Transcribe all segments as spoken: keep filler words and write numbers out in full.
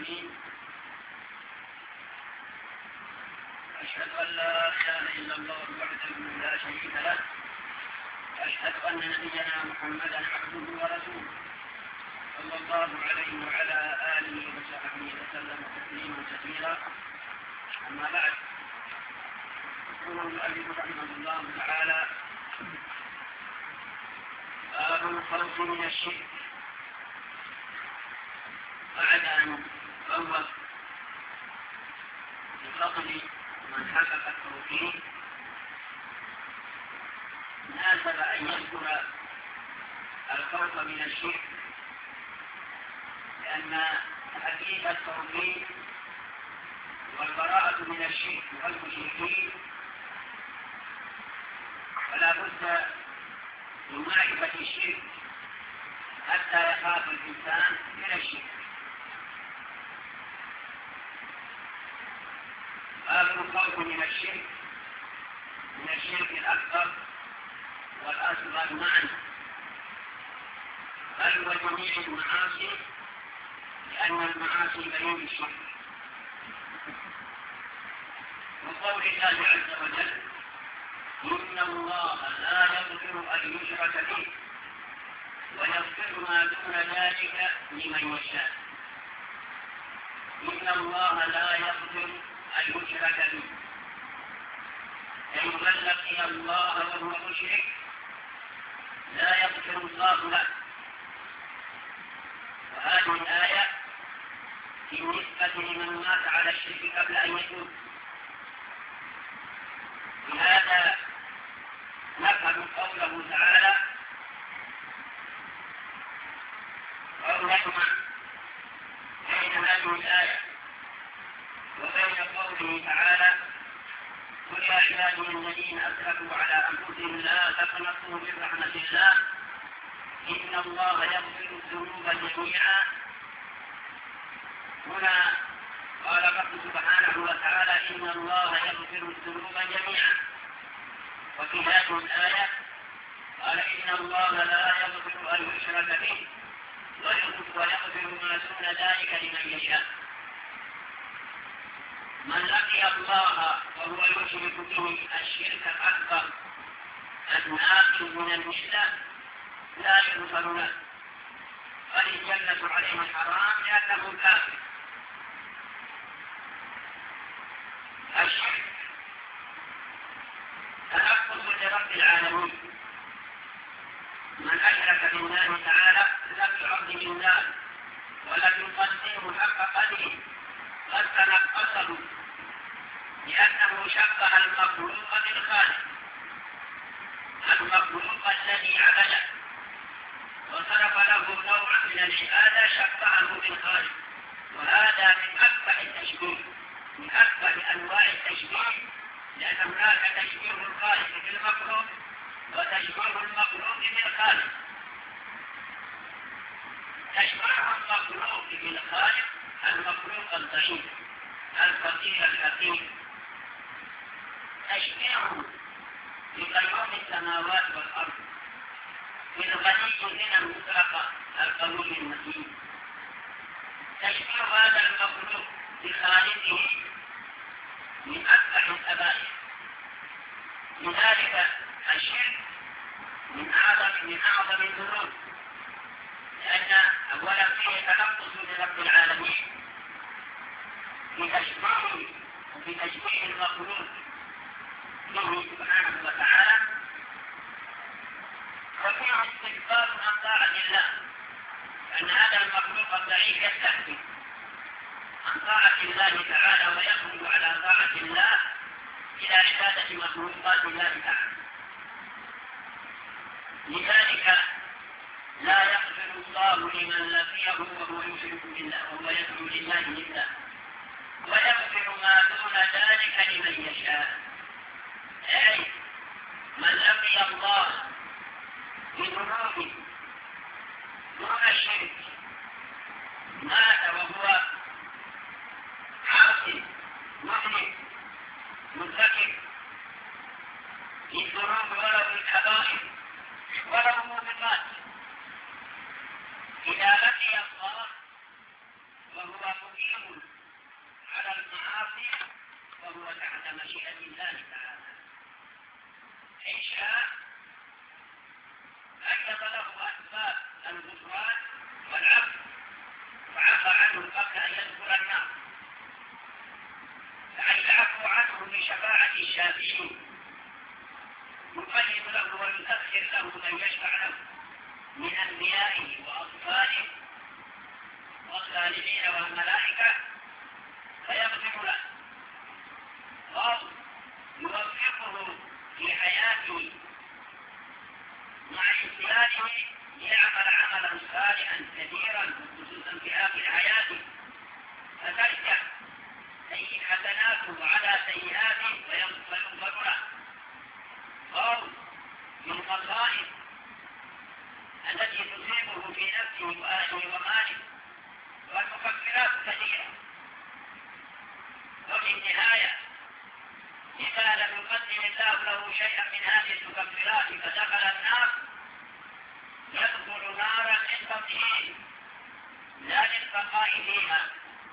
العالمين. أشهد أن لا إله إلا الله وحده لا شريك له. أشهد أن نبينا محمدا عبده ورسوله صلى الله عليه وعلى آله وصحبه وسلم تسليما كثيرا. أما بعد، يقول المؤلف رحمه الله تعالى: باب الخوف من الشرك. بعد أن فوق بفضل من حقق التوحيد ناسب أن يذكر الخوف من الشرك، لأن حديث التوحيد والبراءة من الشرك والمشركين فلا بد من معرفة الشرك حتى يخاف الإنسان من الشرك. باب الخوف من الشرك، من الشرك الأكبر والأصغر معا، بل وجميع المعاصي، لأن المعاصي بين الشرك. وقول الله عز وجل: إن الله لا يغفر أن يشرك به ويغفر ما دون ذلك لمن يشاء. إن الله لا يغفر أن يشرك به، أي من لقي الله وهو مشرك لا يغفر الله له. وهذه الآية بالنسبة لمن مات على الشرك قبل أن يتوب. لهذا نفهم قوله تعالى أو نجمع بين هذه الآية وبين قوله تعالى: قل يا عبادي الذين أسرفوا على أنفسهم لا تقنطوا من رحمة الله إن الله يغفر الذنوب جميعا. هنا قال الرب سبحانه وتعالى: إن الله يغفر الذنوب جميعا. وفي هذه الآية قال: إن الله لا يغفر أن يشرك به ويغفر ما دون ذلك لمن يشاء. من لقي الله وهو يشرك به الشرك الأكبر الناقل من الملة لا يغفر له، بل الجنة عليه الحرام لأنه كافر. الشرك تنقص لرب العالمين. من أشرك بالله تعالى لم يعظم الله ولم يقدره حق قدره، قد تنقصه لأنه شبه المخلوق بالخالق، المخلوق الذي عبده وصرف له نوعا من العبادة شبهه بالخالق. وهذا من أكبر التشبيه، من أكبر أنواع التشبيه، لأن هناك تشبيه الخالق بالمخلوق وتشبيه المخلوق بالخالق. تشبه المخلوق بالخالق المخلوق الضعيف الفقير الحقير، تشبهه بقيوم السماوات والأرض بالغني من المطلق القوي المتين. تشبيه هذا المخلوق بخالقه من أكبر الكبائر. لذلك الشرك من أعظم من أعظم الذنوب، لأن أولا فيه تنقص لرب العالمين بتشبيه وبتشبيه المخلوق به سبحانه وتعالى، وفيه استكبار عن طاعة الله، لأن هذا المخلوق الضعيف يستكبر عن طاعة الله تعالى ويخرج على طاعة الله إلى عبادة مخلوقات الله تعالى. لذلك لا يغفر الله لمن لقيه وهو يشرك بالله وهو يدعو لله لله، ويغفر ما دون ذلك لمن يشاء. أي من لقي الله بذنوب دون الشرك مات وهو عاصي مذنب مرتكب للذنوب ولو بالكبائر ولو موبقات، إذا لقي الله وهو مقيم على المعاصي فهو تحت مشيئة الله تعالى. إن شاء أجب له أسباب الغفران والعفو وعفى عنه قبل أن يدخل النار، فأن يعفو عنه بشفاعة الشافعين، يقيم له ويسخر له من يشفع له من أنبيائه وأطفاله والصالحين والملائكة فيغفر له، أو يوفقه في حياته مع إسلامه ليعمل عملا صالحا كثيرا خصوصا في آخر حياته فترجع حسناته على سيئاته فيغفر له، أو بالمصائب التي تصيبه في نفسه وأهله وماله والمكفرات كثيرة. وفي النهاية إذا لم يقدم الله له شيئا من هذه المكفرات فدخل النار يدخل نارا للتطهير لا للبقاء فيها.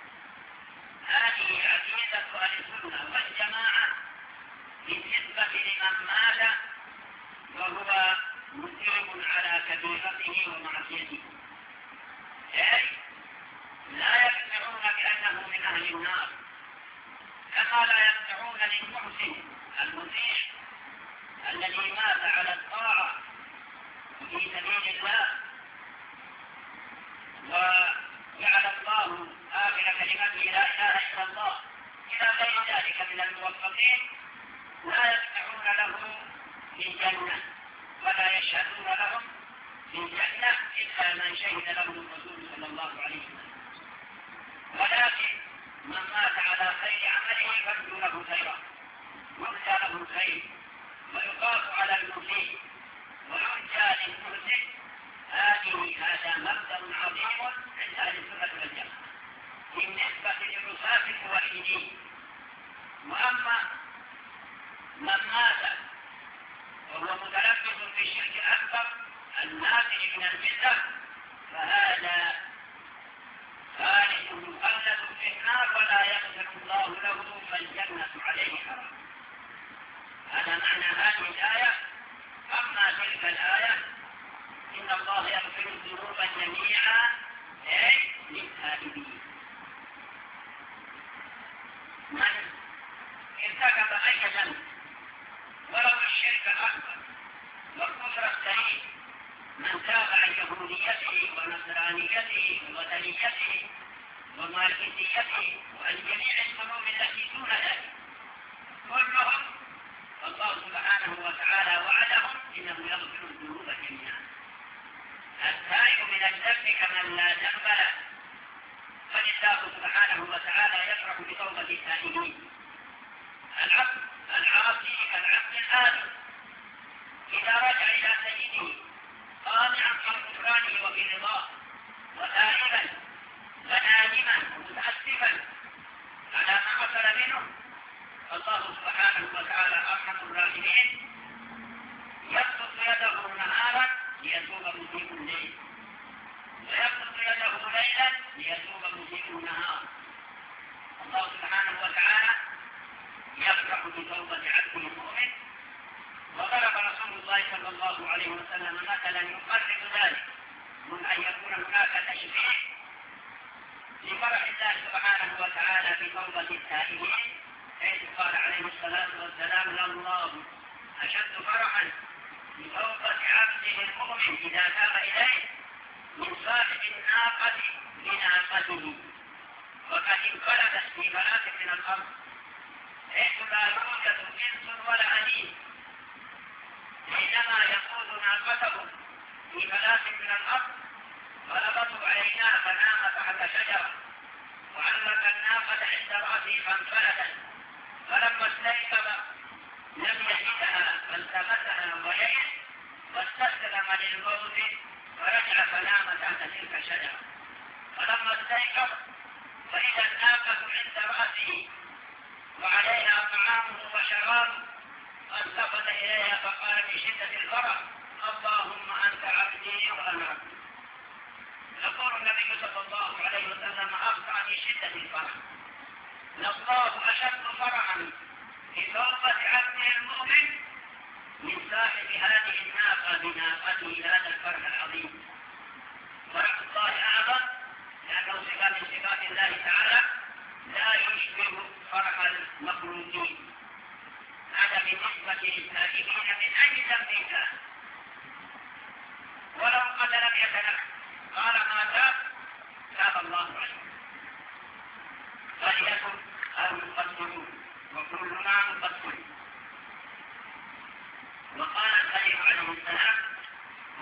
هذه عقيدة أهل السنة والجماعة بالنسبة لمن مات وهو مسلم على كبيرته ومعصيته، أي لا يقنعون بأنه من أهل النار، كما لا يقنعون للمحسن المطيع الذي مات على الطاعة في سبيل الله وجعل الله آخر كلمته لا إله إلا الله إلى غير ذلك من الموفقين، لا يقنعون له بالجنة ولا يشهدون لهم بالجنة إلا من شهد له الرسول صلى الله عليه وسلم. ولكن من مات على خير عمله فارجو له خيرا، يرجى له الخير ويخاف على المسيء ويرجى للمحسن. هذه هذا مبدأ عظيم عند أهل السنة والجماعة بالنسبة للرساة الموحدين. وأما من مات وهو متلبس بالشرك الأكبر الناتج من الملة فهذا خالد مخلد في النار ولا يغفر الله له فالجنة عليه حرام. هذا معنى هذه الآية. أما تلك الآية إن الله يغفر الذنوب جميعا أي للتائبين. من ارتكب أي ذنب ولو الشرك الأكبر والكفر السريع، من تاب عن يهوديته ونصرانيته ووثنيته وماركسيته وعن جميع الذنوب التي دون ذلك كلهم، فالله سبحانه وتعالى وعدهم إنه يغفر الذنوب جميعا. التائب من الذنب كمن لا ذنب له، فالله سبحانه وتعالى يفرح بتوبة التائبين. العبد العاصي كالعبد الآدم إذا رجع إلى سيده قانعا في غفرانه وفي رضاه وتائبا ونادما ومتأسفا على ما حصل منه، فالله سبحانه وتعالى أرحم الراحمين يبسط يده نهارا ليتوب مسيء الليل ويبسط يده ليلا ليتوب مسيء النهار. الله سبحانه وتعالى يفرح بتوبة عبده المؤمن. وضرب رسول الله صلى الله عليه وسلم مثلا يقرب ذلك من أن يكون هناك تشريع لفرح الله سبحانه وتعالى بتوبة التائبين، حيث قال عليه الصلاة والسلام: لله أشد فرحا بتوبة عبده المؤمن إذا تاب إليه من صاحب الناقة بناقته وقد انقلبت في فلاة من الأرض حيث لا يوجد إنس ولا أنيس، حينما يقود ناقته في فلاة من الأرض غلبته عيناه فنام تحت شجرة وعلق الناقة عند رأسه فانفلتت، فلما استيقظ لم يجدها فالتمسها ويئس واستسلم للموت فرجع فنام تحت تلك الشجرة، فلما استيقظ فإذا الناقة عند رأسه وعليها طعامه وشرابه التفت إليها فقال بشدة الفرح: اللهم أنت عبدي وأنا عبدك. يقول النبي صلى الله عليه وسلم أخطأ في شدة الفرح، لله أشد فرحا في توبة عبده المؤمن من صاحب هذه الناقة بناقته هذا الفرح العظيم. فرح الله أعظم لأنه صفة من صفات الله تعالى لا يشبه فرح المخلوقين. هذا بالنسبة للتائبين من أي ذنب كان، ولو قد لم يتنك قال ما تاب تاب الله عليه.